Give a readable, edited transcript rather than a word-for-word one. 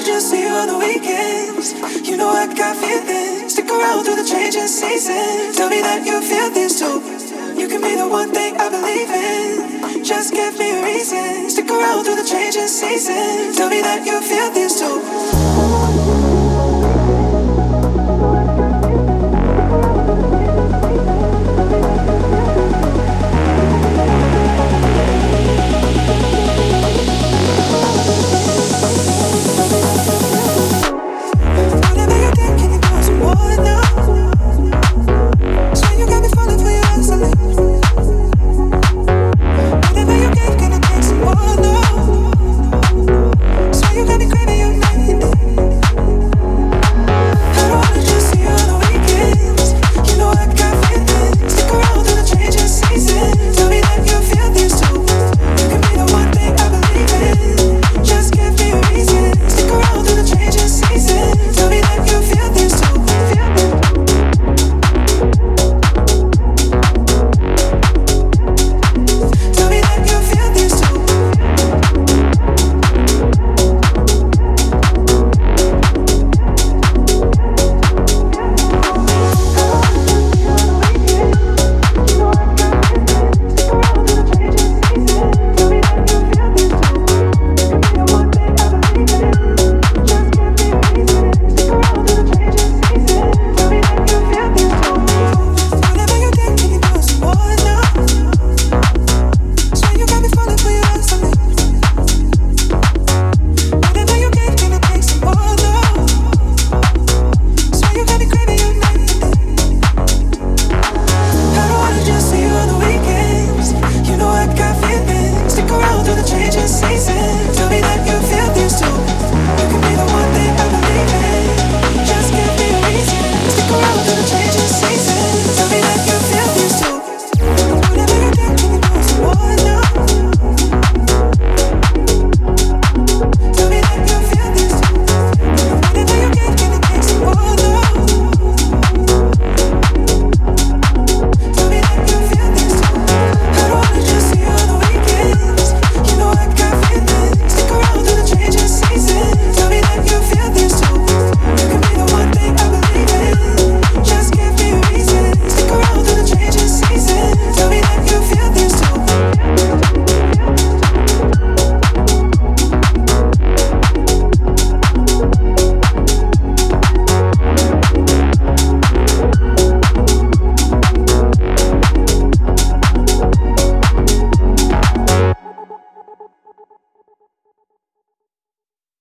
just see you on the weekends. You know I got feelings. Stick around through the changing seasons. Tell me that you feel this too. You can be the one thing I believe in. Just give me a reason. Stick around through the changing seasons. Tell me that you feel